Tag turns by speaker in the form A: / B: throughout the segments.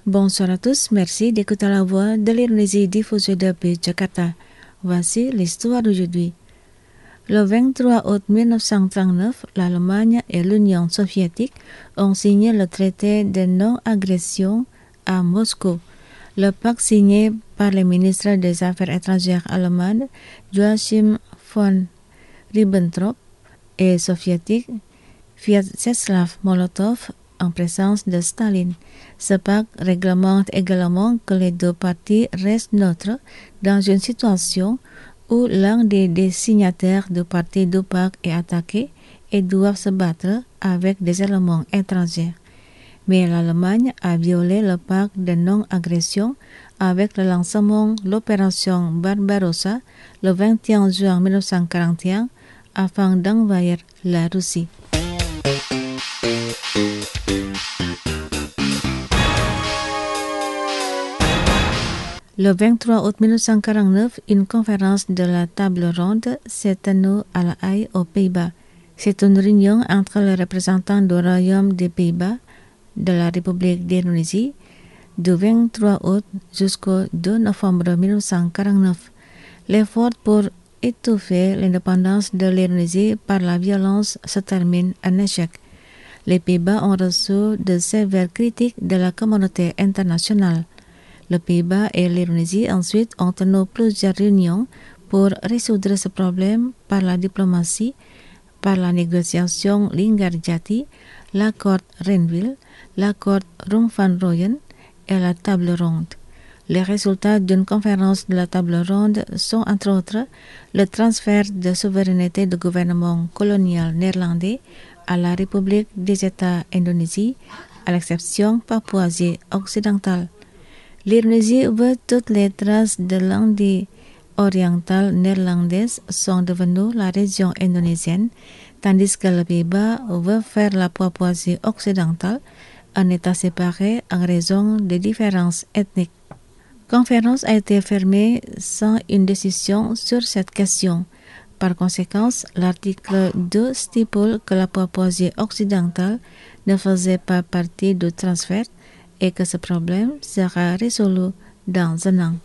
A: Bonsoir à tous, merci d'écouter la voix de l'Indonésie diffusée depuis Jakarta. Voici l'histoire d'aujourd'hui. Le 23 août 1939, l'Allemagne et l'Union soviétique ont signé le traité de non-agression à Moscou. Le pacte signé par les ministres des Affaires étrangères allemands Joachim von Ribbentrop et soviétique Vyacheslav Molotov en présence de Staline. Ce pacte réglemente également que les deux parties restent neutres dans une situation où l'un des signataires du parti du pacte est attaqué et doivent se battre avec des éléments étrangers. Mais l'Allemagne a violé le pacte de non-agression avec le lancement de l'opération Barbarossa le 21 juin 1941 afin d'envahir la Russie. Le 23 août 1949, une conférence de la table ronde s'est tenue à La Haye, aux Pays-Bas. C'est une réunion entre les représentants du Royaume des Pays-Bas, de la République d'Indonésie, du 23 août jusqu'au 2 novembre 1949. L'effort pour étouffer l'indépendance de l'Indonésie par la violence se termine en échec. Les Pays-Bas ont reçu de sévères critiques de la communauté internationale. Les Pays-Bas et l'Indonésie ensuite ont tenu plusieurs réunions pour résoudre ce problème par la diplomatie, par la négociation Linggarjati, l'accord Renville, l'accord Rum Van Rooyen et la table ronde. Les résultats d'une conférence de la table ronde sont entre autres le transfert de souveraineté du gouvernement colonial néerlandais à la République des États Indonésie, à l'exception Papouasie occidentale. L'Indonésie veut toutes les traces de l'Indie orientale néerlandaise sont devenues la région indonésienne, tandis que les Pays-Bas veut faire la Papouasie occidentale un État séparé en raison des différences ethniques. La conférence a été fermée sans une décision sur cette question. Par conséquent, l'article 2 stipule que la Papouasie occidentale ne faisait pas partie du transfert et que ce problème sera résolu dans un an.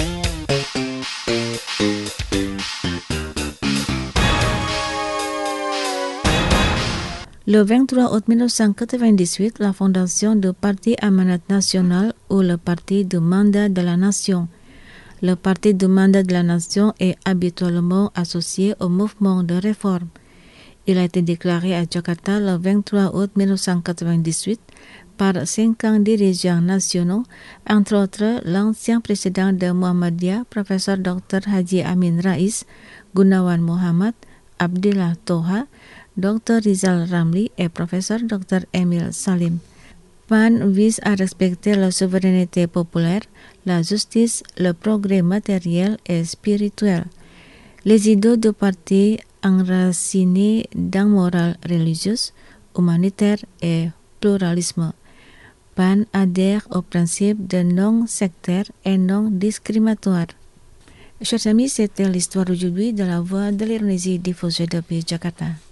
A: Le 23 août 1998, la fondation du Parti Amanat Nasional ou le Parti du Mandat de la Nation. Le Parti du Mandat de la Nation est habituellement associé au mouvement de réforme. Il a été déclaré à Jakarta le 23 août 1998 par 50 dirigeants nationaux, entre autres l'ancien président de Muhammadiyah, professeur Dr. Haji Amin Rais, Gunawan Muhammad, Abdillah Toha, Dr. Rizal Ramli et professeur Dr. Emil Salim. PAN vise à respecter la souveraineté populaire, la justice, le progrès matériel et spirituel. Les idées du parti enracinées dans morale religieuse, humanitaire et pluralisme. PAN adhère au principe de non-sectaire et non-discriminatoire. Chers amis, c'était l'histoire aujourd'hui de la voix de l'Indonésie diffusée depuis Jakarta.